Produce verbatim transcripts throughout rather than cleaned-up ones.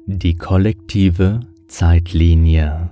Die kollektive Zeitlinie.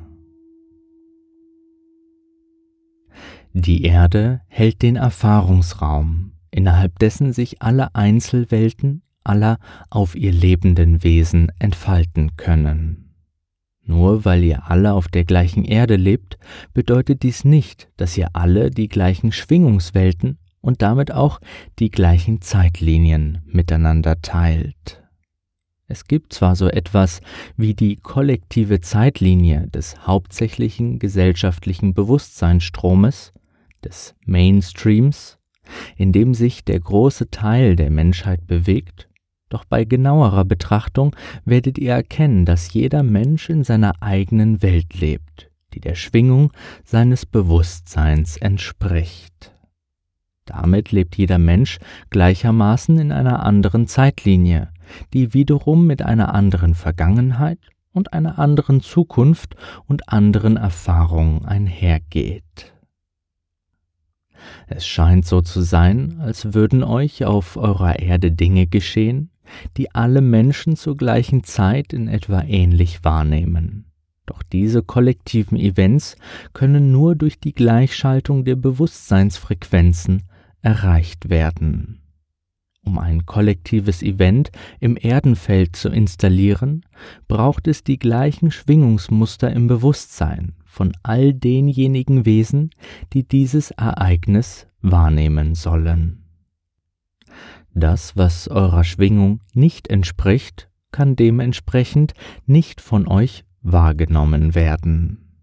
Die Erde hält den Erfahrungsraum, innerhalb dessen sich alle Einzelwelten aller auf ihr lebenden Wesen entfalten können. Nur weil ihr alle auf der gleichen Erde lebt, bedeutet dies nicht, dass ihr alle die gleichen Schwingungswelten und damit auch die gleichen Zeitlinien miteinander teilt. Es gibt zwar so etwas wie die kollektive Zeitlinie des hauptsächlichen gesellschaftlichen Bewusstseinsstromes, des Mainstreams, in dem sich der große Teil der Menschheit bewegt, doch bei genauerer Betrachtung werdet ihr erkennen, dass jeder Mensch in seiner eigenen Welt lebt, die der Schwingung seines Bewusstseins entspricht. Damit lebt jeder Mensch gleichermaßen in einer anderen Zeitlinie, die wiederum mit einer anderen Vergangenheit und einer anderen Zukunft und anderen Erfahrungen einhergeht. Es scheint so zu sein, als würden euch auf eurer Erde Dinge geschehen, die alle Menschen zur gleichen Zeit in etwa ähnlich wahrnehmen. Doch diese kollektiven Events können nur durch die Gleichschaltung der Bewusstseinsfrequenzen erreicht werden. Um ein kollektives Event im Erdenfeld zu installieren, braucht es die gleichen Schwingungsmuster im Bewusstsein von all denjenigen Wesen, die dieses Ereignis wahrnehmen sollen. Das, was eurer Schwingung nicht entspricht, kann dementsprechend nicht von euch wahrgenommen werden.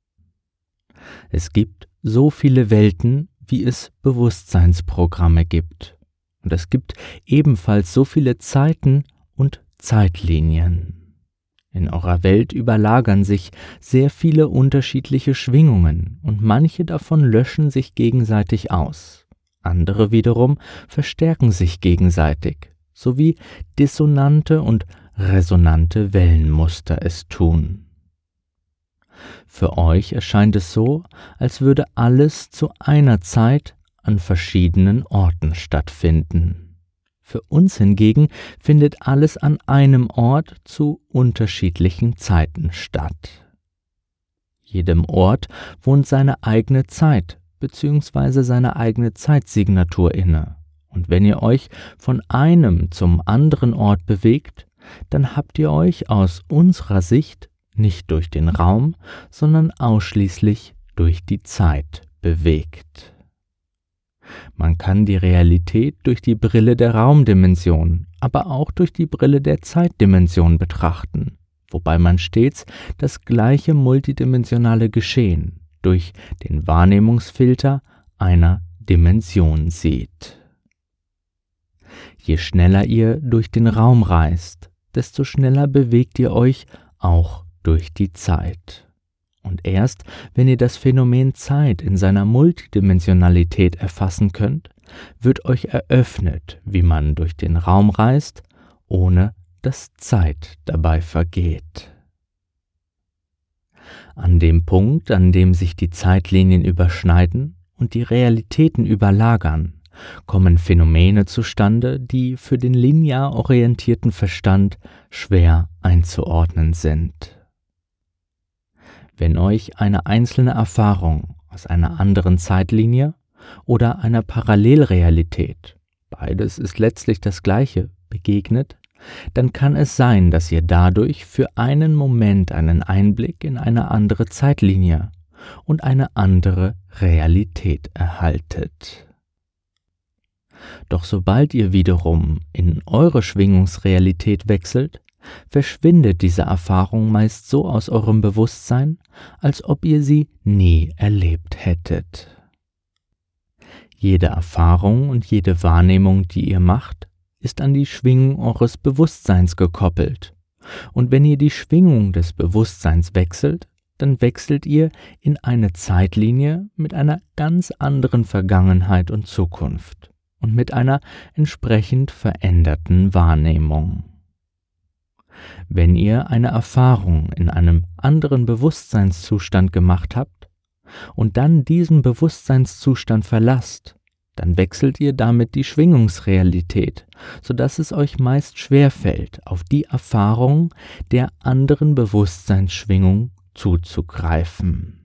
Es gibt so viele Welten, wie es Bewusstseinsprogramme gibt. Und es gibt ebenfalls so viele Zeiten und Zeitlinien. In eurer Welt überlagern sich sehr viele unterschiedliche Schwingungen und manche davon löschen sich gegenseitig aus. Andere wiederum verstärken sich gegenseitig, sowie dissonante und resonante Wellenmuster es tun. Für euch erscheint es so, als würde alles zu einer Zeit an verschiedenen Orten stattfinden. Für uns hingegen findet alles an einem Ort zu unterschiedlichen Zeiten statt. Jedem Ort wohnt seine eigene Zeit bzw. seine eigene Zeitsignatur inne. Und wenn ihr euch von einem zum anderen Ort bewegt, dann habt ihr euch aus unserer Sicht nicht durch den Raum, sondern ausschließlich durch die Zeit bewegt. Man kann die Realität durch die Brille der Raumdimension, aber auch durch die Brille der Zeitdimension betrachten, wobei man stets das gleiche multidimensionale Geschehen durch den Wahrnehmungsfilter einer Dimension sieht. Je schneller ihr durch den Raum reist, desto schneller bewegt ihr euch auch durch die Zeit. Und erst, wenn ihr das Phänomen Zeit in seiner Multidimensionalität erfassen könnt, wird euch eröffnet, wie man durch den Raum reist, ohne dass Zeit dabei vergeht. An dem Punkt, an dem sich die Zeitlinien überschneiden und die Realitäten überlagern, kommen Phänomene zustande, die für den linear orientierten Verstand schwer einzuordnen sind. Wenn euch eine einzelne Erfahrung aus einer anderen Zeitlinie oder einer Parallelrealität, beides ist letztlich das Gleiche, begegnet, dann kann es sein, dass ihr dadurch für einen Moment einen Einblick in eine andere Zeitlinie und eine andere Realität erhaltet. Doch sobald ihr wiederum in eure Schwingungsrealität wechselt, verschwindet diese Erfahrung meist so aus eurem Bewusstsein, als ob ihr sie nie erlebt hättet. Jede Erfahrung und jede Wahrnehmung, die ihr macht, ist an die Schwingung eures Bewusstseins gekoppelt. Und wenn ihr die Schwingung des Bewusstseins wechselt, dann wechselt ihr in eine Zeitlinie mit einer ganz anderen Vergangenheit und Zukunft und mit einer entsprechend veränderten Wahrnehmung. Wenn ihr eine Erfahrung in einem anderen Bewusstseinszustand gemacht habt und dann diesen Bewusstseinszustand verlasst, dann wechselt ihr damit die Schwingungsrealität, sodass es euch meist schwerfällt, auf die Erfahrung der anderen Bewusstseinsschwingung zuzugreifen.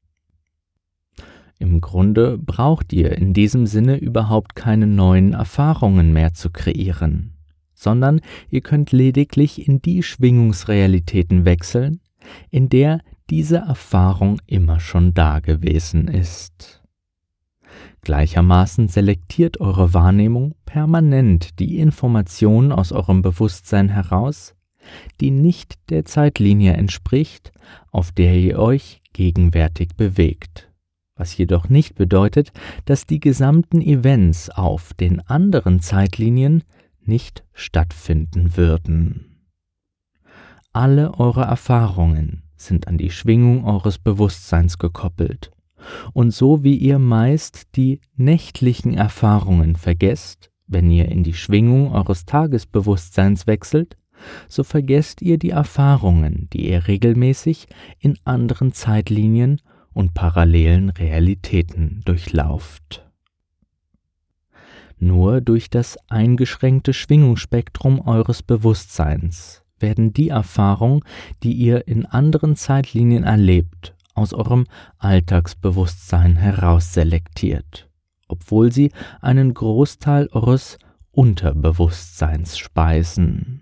Im Grunde braucht ihr in diesem Sinne überhaupt keine neuen Erfahrungen mehr zu kreieren, sondern ihr könnt lediglich in die Schwingungsrealitäten wechseln, in der diese Erfahrung immer schon da gewesen ist. Gleichermaßen selektiert eure Wahrnehmung permanent die Information aus eurem Bewusstsein heraus, die nicht der Zeitlinie entspricht, auf der ihr euch gegenwärtig bewegt. Was jedoch nicht bedeutet, dass die gesamten Events auf den anderen Zeitlinien nicht stattfinden würden. Alle eure Erfahrungen sind an die Schwingung eures Bewusstseins gekoppelt. Und so wie ihr meist die nächtlichen Erfahrungen vergesst, wenn ihr in die Schwingung eures Tagesbewusstseins wechselt, so vergesst ihr die Erfahrungen, die ihr regelmäßig in anderen Zeitlinien und parallelen Realitäten durchlauft. Nur durch das eingeschränkte Schwingungsspektrum eures Bewusstseins werden die Erfahrungen, die ihr in anderen Zeitlinien erlebt, aus eurem Alltagsbewusstsein herausselektiert, obwohl sie einen Großteil eures Unterbewusstseins speisen.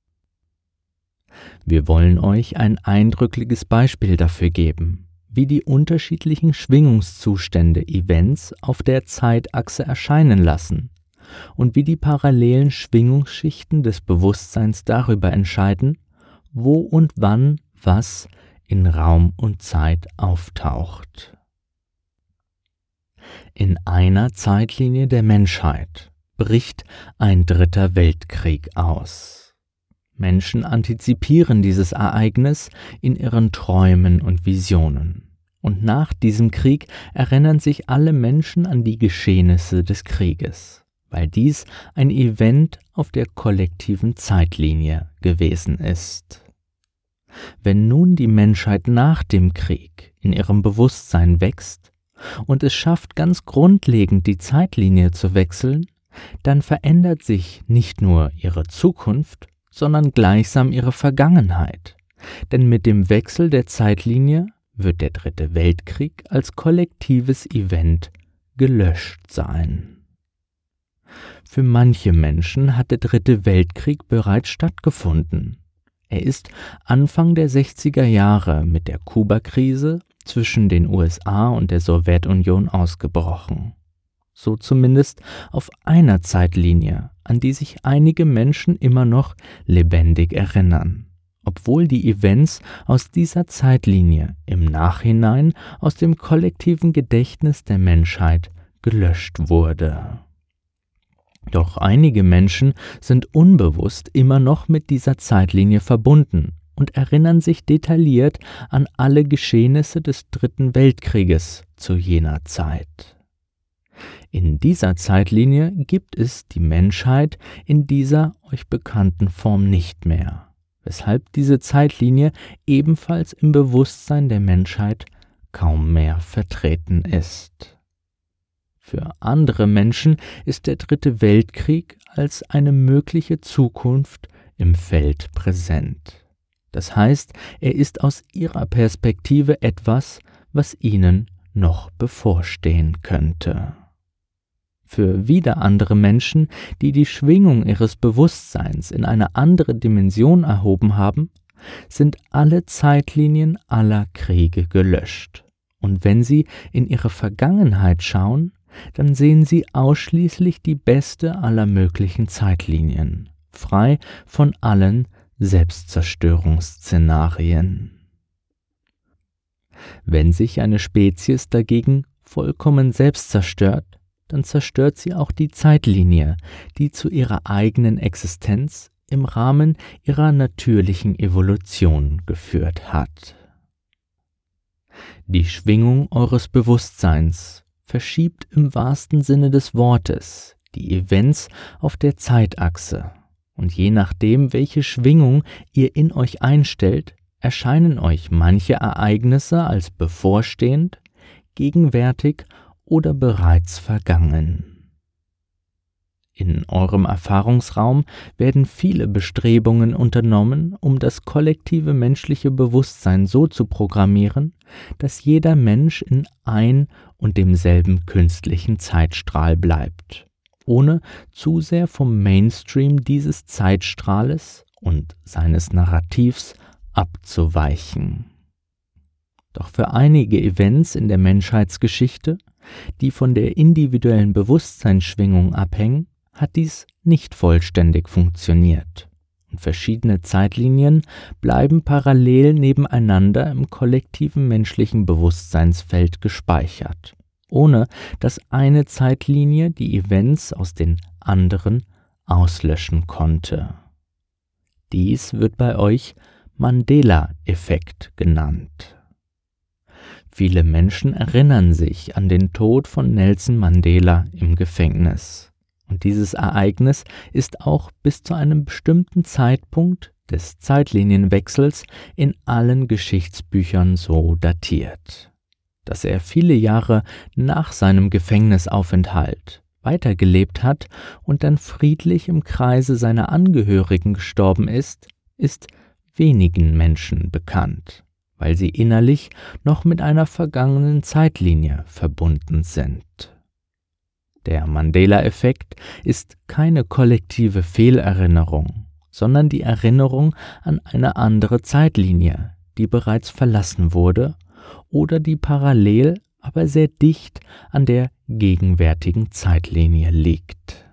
Wir wollen euch ein eindrückliches Beispiel dafür geben, wie die unterschiedlichen Schwingungszustände Events auf der Zeitachse erscheinen lassen und wie die parallelen Schwingungsschichten des Bewusstseins darüber entscheiden, wo und wann was in Raum und Zeit auftaucht. In einer Zeitlinie der Menschheit bricht ein dritter Weltkrieg aus. Menschen antizipieren dieses Ereignis in ihren Träumen und Visionen. Und nach diesem Krieg erinnern sich alle Menschen an die Geschehnisse des Krieges, weil dies ein Event auf der kollektiven Zeitlinie gewesen ist. Wenn nun die Menschheit nach dem Krieg in ihrem Bewusstsein wächst und es schafft, ganz grundlegend die Zeitlinie zu wechseln, dann verändert sich nicht nur ihre Zukunft, sondern gleichsam ihre Vergangenheit. Denn mit dem Wechsel der Zeitlinie wird der Dritte Weltkrieg als kollektives Event gelöscht sein. Für manche Menschen hat der Dritte Weltkrieg bereits stattgefunden. Er ist Anfang der sechziger Jahre mit der Kuba-Krise zwischen den U S A und der Sowjetunion ausgebrochen. So zumindest auf einer Zeitlinie, an die sich einige Menschen immer noch lebendig erinnern, obwohl die Events aus dieser Zeitlinie im Nachhinein aus dem kollektiven Gedächtnis der Menschheit gelöscht wurde. Doch einige Menschen sind unbewusst immer noch mit dieser Zeitlinie verbunden und erinnern sich detailliert an alle Geschehnisse des Dritten Weltkrieges zu jener Zeit. In dieser Zeitlinie gibt es die Menschheit in dieser euch bekannten Form nicht mehr, weshalb diese Zeitlinie ebenfalls im Bewusstsein der Menschheit kaum mehr vertreten ist. Für andere Menschen ist der Dritte Weltkrieg als eine mögliche Zukunft im Feld präsent. Das heißt, er ist aus ihrer Perspektive etwas, was ihnen noch bevorstehen könnte. Für wieder andere Menschen, die die Schwingung ihres Bewusstseins in eine andere Dimension erhoben haben, sind alle Zeitlinien aller Kriege gelöscht. Und wenn sie in ihre Vergangenheit schauen, dann sehen sie ausschließlich die beste aller möglichen Zeitlinien, frei von allen Selbstzerstörungsszenarien. Wenn sich eine Spezies dagegen vollkommen selbst zerstört, dann zerstört sie auch die Zeitlinie, die zu ihrer eigenen Existenz im Rahmen ihrer natürlichen Evolution geführt hat. Die Schwingung eures Bewusstseins verschiebt im wahrsten Sinne des Wortes die Events auf der Zeitachse, und je nachdem, welche Schwingung ihr in euch einstellt, erscheinen euch manche Ereignisse als bevorstehend, gegenwärtig oder bereits vergangen. In eurem Erfahrungsraum werden viele Bestrebungen unternommen, um das kollektive menschliche Bewusstsein so zu programmieren, dass jeder Mensch in ein und demselben künstlichen Zeitstrahl bleibt, ohne zu sehr vom Mainstream dieses Zeitstrahles und seines Narrativs abzuweichen. Doch für einige Events in der Menschheitsgeschichte, die von der individuellen Bewusstseinsschwingung abhängen, hat dies nicht vollständig funktioniert und verschiedene Zeitlinien bleiben parallel nebeneinander im kollektiven menschlichen Bewusstseinsfeld gespeichert, ohne dass eine Zeitlinie die Events aus den anderen auslöschen konnte. Dies wird bei euch Mandela-Effekt genannt. Viele Menschen erinnern sich an den Tod von Nelson Mandela im Gefängnis. Und dieses Ereignis ist auch bis zu einem bestimmten Zeitpunkt des Zeitlinienwechsels in allen Geschichtsbüchern so datiert, dass er viele Jahre nach seinem Gefängnisaufenthalt weitergelebt hat und dann friedlich im Kreise seiner Angehörigen gestorben ist, ist wenigen Menschen bekannt, weil sie innerlich noch mit einer vergangenen Zeitlinie verbunden sind. Der Mandela-Effekt ist keine kollektive Fehlerinnerung, sondern die Erinnerung an eine andere Zeitlinie, die bereits verlassen wurde oder die parallel, aber sehr dicht an der gegenwärtigen Zeitlinie liegt.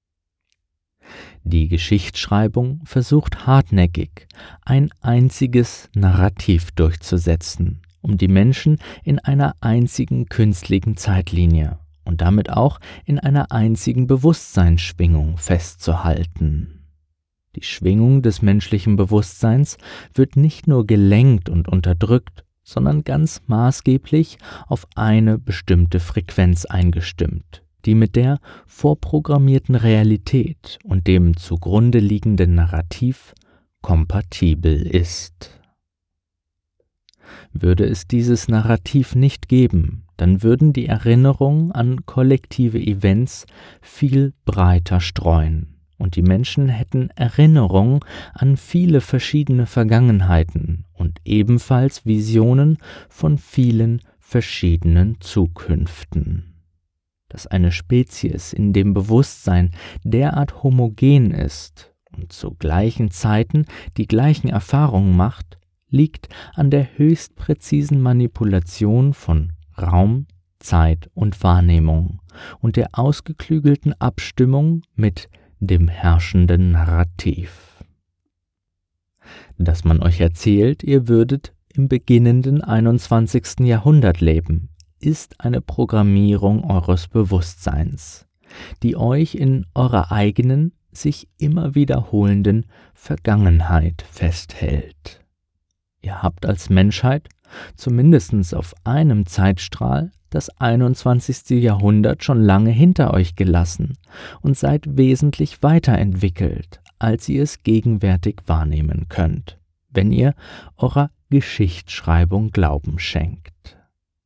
Die Geschichtsschreibung versucht hartnäckig, ein einziges Narrativ durchzusetzen, um die Menschen in einer einzigen künstlichen Zeitlinie und damit auch in einer einzigen Bewusstseinsschwingung festzuhalten. Die Schwingung des menschlichen Bewusstseins wird nicht nur gelenkt und unterdrückt, sondern ganz maßgeblich auf eine bestimmte Frequenz eingestimmt, die mit der vorprogrammierten Realität und dem zugrunde liegenden Narrativ kompatibel ist. Würde es dieses Narrativ nicht geben, dann würden die Erinnerungen an kollektive Events viel breiter streuen und die Menschen hätten Erinnerungen an viele verschiedene Vergangenheiten und ebenfalls Visionen von vielen verschiedenen Zukünften. Dass eine Spezies in dem Bewusstsein derart homogen ist und zu gleichen Zeiten die gleichen Erfahrungen macht, liegt an der höchst präzisen Manipulation von Raum, Zeit und Wahrnehmung und der ausgeklügelten Abstimmung mit dem herrschenden Narrativ. Dass man euch erzählt, ihr würdet im beginnenden einundzwanzigsten Jahrhundert leben, ist eine Programmierung eures Bewusstseins, die euch in eurer eigenen, sich immer wiederholenden Vergangenheit festhält. Ihr habt als Menschheit, zumindest auf einem Zeitstrahl, das einundzwanzigste Jahrhundert schon lange hinter euch gelassen und seid wesentlich weiterentwickelt, als ihr es gegenwärtig wahrnehmen könnt, wenn ihr eurer Geschichtsschreibung Glauben schenkt.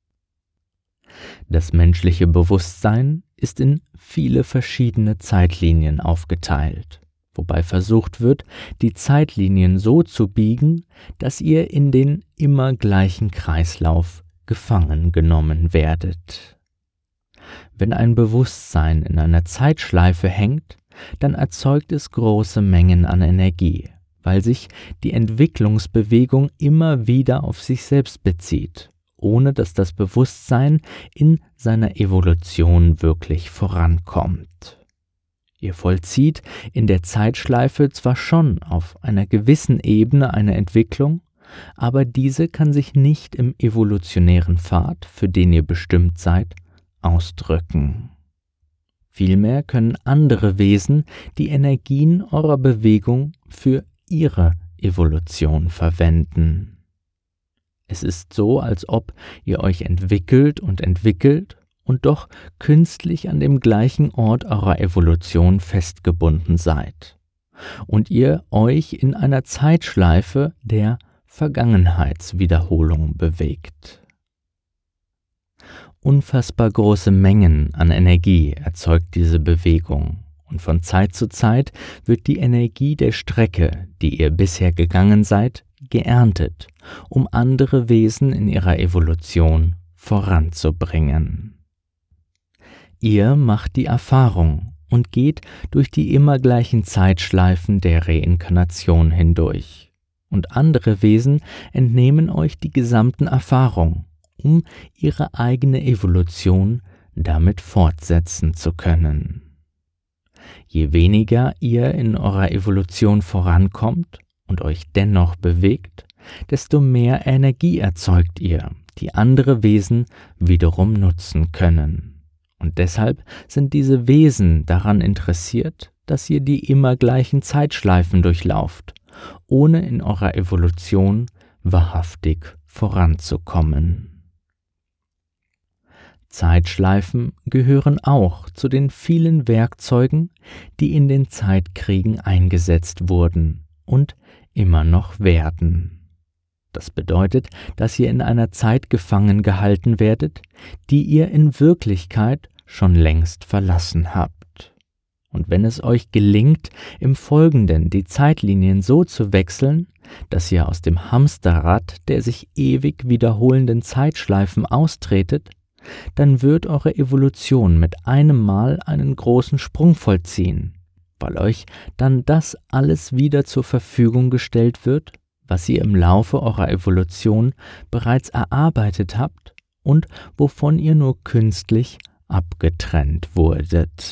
Das menschliche Bewusstsein ist in viele verschiedene Zeitlinien aufgeteilt, wobei versucht wird, die Zeitlinien so zu biegen, dass ihr in den immer gleichen Kreislauf gefangen genommen werdet. Wenn ein Bewusstsein in einer Zeitschleife hängt, dann erzeugt es große Mengen an Energie, weil sich die Entwicklungsbewegung immer wieder auf sich selbst bezieht, ohne dass das Bewusstsein in seiner Evolution wirklich vorankommt. Ihr vollzieht in der Zeitschleife zwar schon auf einer gewissen Ebene eine Entwicklung, aber diese kann sich nicht im evolutionären Pfad, für den ihr bestimmt seid, ausdrücken. Vielmehr können andere Wesen die Energien eurer Bewegung für ihre Evolution verwenden. Es ist so, als ob ihr euch entwickelt und entwickelt und doch künstlich an dem gleichen Ort eurer Evolution festgebunden seid und ihr euch in einer Zeitschleife der Vergangenheitswiederholung bewegt. Unfassbar große Mengen an Energie erzeugt diese Bewegung und von Zeit zu Zeit wird die Energie der Strecke, die ihr bisher gegangen seid, geerntet, um andere Wesen in ihrer Evolution voranzubringen. Ihr macht die Erfahrung und geht durch die immer gleichen Zeitschleifen der Reinkarnation hindurch. Und andere Wesen entnehmen euch die gesamten Erfahrungen, um ihre eigene Evolution damit fortsetzen zu können. Je weniger ihr in eurer Evolution vorankommt und euch dennoch bewegt, desto mehr Energie erzeugt ihr, die andere Wesen wiederum nutzen können. Und deshalb sind diese Wesen daran interessiert, dass ihr die immer gleichen Zeitschleifen durchlauft, ohne in eurer Evolution wahrhaftig voranzukommen. Zeitschleifen gehören auch zu den vielen Werkzeugen, die in den Zeitkriegen eingesetzt wurden und immer noch werden. Das bedeutet, dass ihr in einer Zeit gefangen gehalten werdet, die ihr in Wirklichkeit schon längst verlassen habt. Und wenn es euch gelingt, im Folgenden die Zeitlinien so zu wechseln, dass ihr aus dem Hamsterrad der sich ewig wiederholenden Zeitschleifen austretet, dann wird eure Evolution mit einem Mal einen großen Sprung vollziehen, weil euch dann das alles wieder zur Verfügung gestellt wird, was ihr im Laufe eurer Evolution bereits erarbeitet habt und wovon ihr nur künstlich abgetrennt wurdet.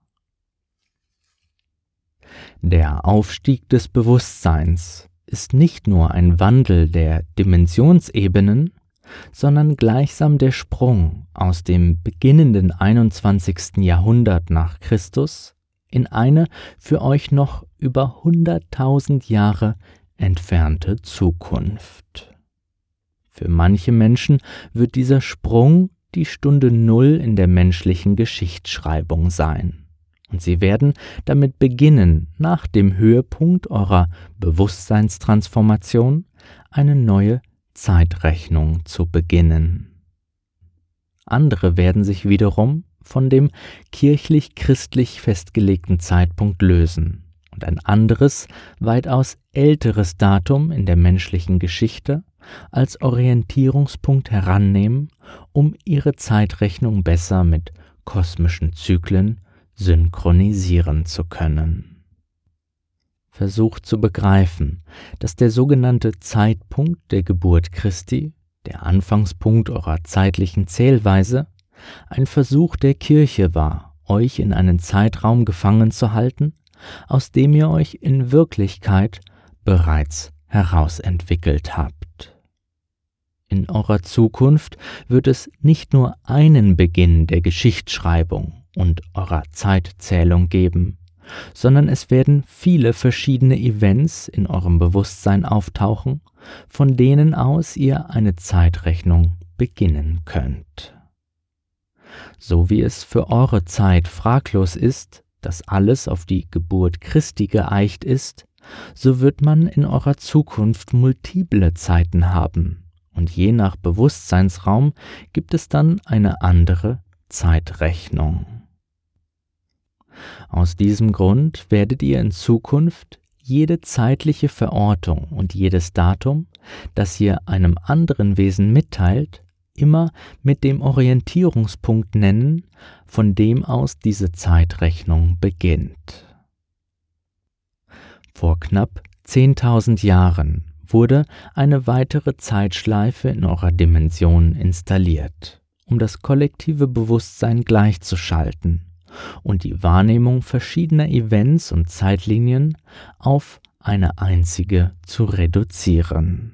Der Aufstieg des Bewusstseins ist nicht nur ein Wandel der Dimensionsebenen, sondern gleichsam der Sprung aus dem beginnenden einundzwanzigsten Jahrhundert nach Christus in eine für euch noch über hunderttausend Jahre entfernte Zukunft. Für manche Menschen wird dieser Sprung die Stunde Null in der menschlichen Geschichtsschreibung sein. Und sie werden damit beginnen, nach dem Höhepunkt eurer Bewusstseinstransformation eine neue Zeitrechnung zu beginnen. Andere werden sich wiederum von dem kirchlich-christlich festgelegten Zeitpunkt lösen und ein anderes, weitaus älteres Datum in der menschlichen Geschichte als Orientierungspunkt herannehmen, um ihre Zeitrechnung besser mit kosmischen Zyklen synchronisieren zu können. Versucht zu begreifen, dass der sogenannte Zeitpunkt der Geburt Christi, der Anfangspunkt eurer zeitlichen Zählweise, ein Versuch der Kirche war, euch in einen Zeitraum gefangen zu halten, aus dem ihr euch in Wirklichkeit bereits herausentwickelt habt. In eurer Zukunft wird es nicht nur einen Beginn der Geschichtsschreibung und eurer Zeitzählung geben, sondern es werden viele verschiedene Events in eurem Bewusstsein auftauchen, von denen aus ihr eine Zeitrechnung beginnen könnt. So wie es für eure Zeit fraglos ist, dass alles auf die Geburt Christi geeicht ist, so wird man in eurer Zukunft multiple Zeiten haben, und je nach Bewusstseinsraum gibt es dann eine andere Zeitrechnung. Aus diesem Grund werdet ihr in Zukunft jede zeitliche Verortung und jedes Datum, das ihr einem anderen Wesen mitteilt, immer mit dem Orientierungspunkt nennen, von dem aus diese Zeitrechnung beginnt. Vor knapp zehntausend Jahren wurde eine weitere Zeitschleife in eurer Dimension installiert, um das kollektive Bewusstsein gleichzuschalten und die Wahrnehmung verschiedener Events und Zeitlinien auf eine einzige zu reduzieren.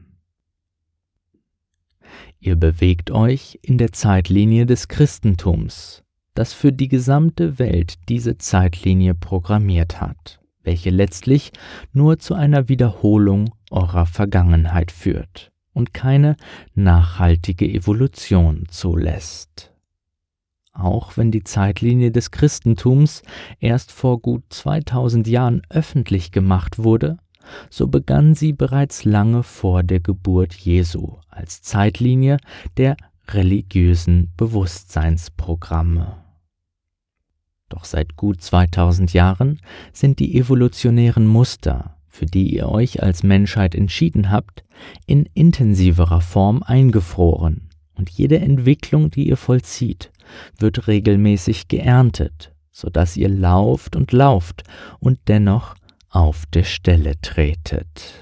Ihr bewegt euch in der Zeitlinie des Christentums, das für die gesamte Welt diese Zeitlinie programmiert hat, welche letztlich nur zu einer Wiederholung eurer Vergangenheit führt und keine nachhaltige Evolution zulässt. Auch wenn die Zeitlinie des Christentums erst vor gut zweitausend Jahren öffentlich gemacht wurde, so begann sie bereits lange vor der Geburt Jesu als Zeitlinie der religiösen Bewusstseinsprogramme. Doch seit gut zweitausend Jahren sind die evolutionären Muster, für die ihr euch als Menschheit entschieden habt, in intensiverer Form eingefroren, und jede Entwicklung, die ihr vollzieht, wird regelmäßig geerntet, sodass ihr lauft und lauft und dennoch auf der Stelle tretet.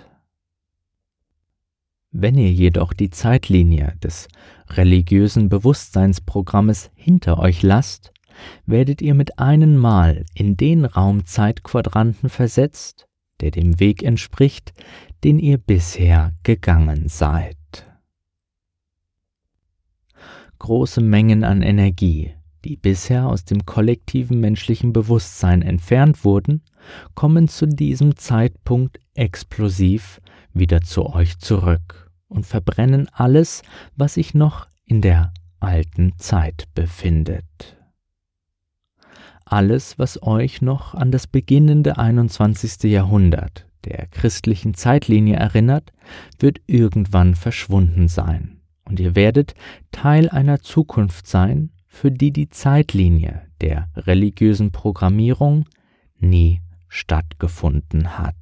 Wenn ihr jedoch die Zeitlinie des religiösen Bewusstseinsprogrammes hinter euch lasst, werdet ihr mit einem Mal in den Raum-Zeit-Quadranten versetzt, der dem Weg entspricht, den ihr bisher gegangen seid. Große Mengen an Energie, die bisher aus dem kollektiven menschlichen Bewusstsein entfernt wurden, kommen zu diesem Zeitpunkt explosiv wieder zu euch zurück und verbrennen alles, was sich noch in der alten Zeit befindet. Alles, was euch noch an das beginnende einundzwanzigste. Jahrhundert der christlichen Zeitlinie erinnert, wird irgendwann verschwunden sein, und ihr werdet Teil einer Zukunft sein, für die die Zeitlinie der religiösen Programmierung nie stattgefunden hat.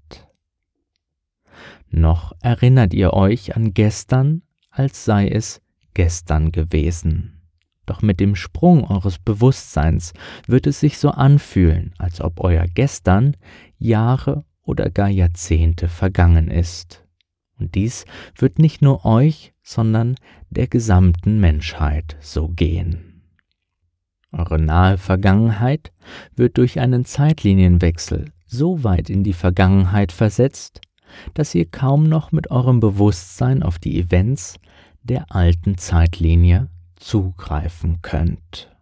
Noch erinnert ihr euch an gestern, als sei es gestern gewesen. Doch mit dem Sprung eures Bewusstseins wird es sich so anfühlen, als ob euer Gestern Jahre oder gar Jahrzehnte vergangen ist. Und dies wird nicht nur euch, sondern der gesamten Menschheit so gehen. Eure nahe Vergangenheit wird durch einen Zeitlinienwechsel so weit in die Vergangenheit versetzt, dass ihr kaum noch mit eurem Bewusstsein auf die Events der alten Zeitlinie zugreifen könnt.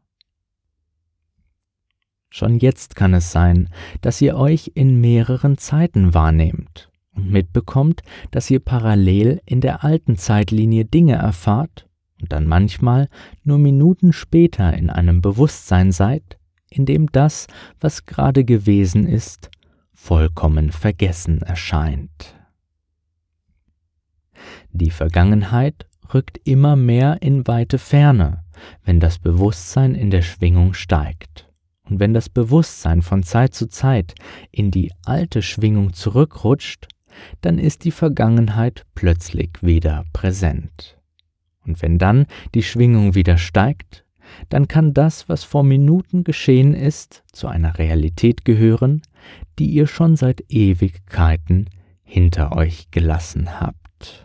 Schon jetzt kann es sein, dass ihr euch in mehreren Zeiten wahrnehmt und mitbekommt, dass ihr parallel in der alten Zeitlinie Dinge erfahrt und dann manchmal nur Minuten später in einem Bewusstsein seid, in dem das, was gerade gewesen ist, vollkommen vergessen erscheint. Die Vergangenheit rückt immer mehr in weite Ferne, wenn das Bewusstsein in der Schwingung steigt. Und wenn das Bewusstsein von Zeit zu Zeit in die alte Schwingung zurückrutscht, dann ist die Vergangenheit plötzlich wieder präsent. Und wenn dann die Schwingung wieder steigt, dann kann das, was vor Minuten geschehen ist, zu einer Realität gehören, die ihr schon seit Ewigkeiten hinter euch gelassen habt.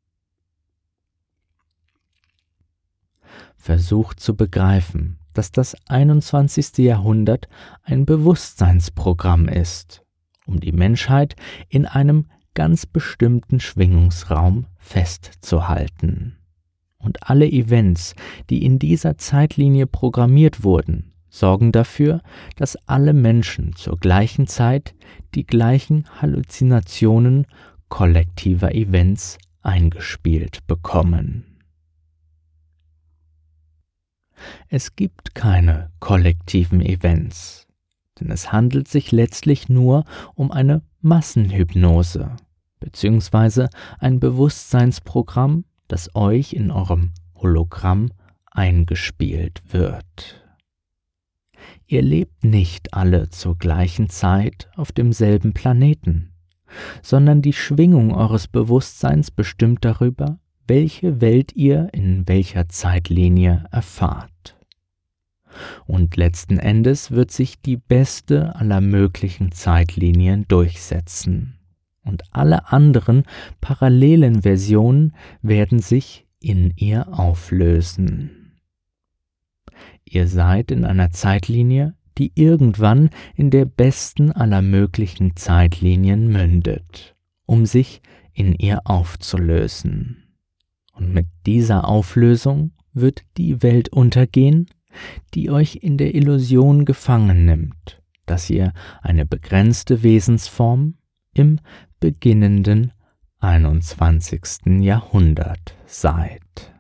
Versucht zu begreifen, dass das einundzwanzigste. Jahrhundert ein Bewusstseinsprogramm ist, um die Menschheit in einem ganz bestimmten Schwingungsraum festzuhalten. Und alle Events, die in dieser Zeitlinie programmiert wurden, sorgen dafür, dass alle Menschen zur gleichen Zeit die gleichen Halluzinationen kollektiver Events eingespielt bekommen. Es gibt keine kollektiven Events, denn es handelt sich letztlich nur um eine Massenhypnose bzw. ein Bewusstseinsprogramm, das euch in eurem Hologramm eingespielt wird. Ihr lebt nicht alle zur gleichen Zeit auf demselben Planeten, sondern die Schwingung eures Bewusstseins bestimmt darüber, welche Welt ihr in welcher Zeitlinie erfahrt. Und letzten Endes wird sich die beste aller möglichen Zeitlinien durchsetzen. Und alle anderen parallelen Versionen werden sich in ihr auflösen. Ihr seid in einer Zeitlinie, die irgendwann in der besten aller möglichen Zeitlinien mündet, um sich in ihr aufzulösen. Und mit dieser Auflösung wird die Welt untergehen, die euch in der Illusion gefangen nimmt, dass ihr eine begrenzte Wesensform im beginnenden einundzwanzigsten. Jahrhundert seid.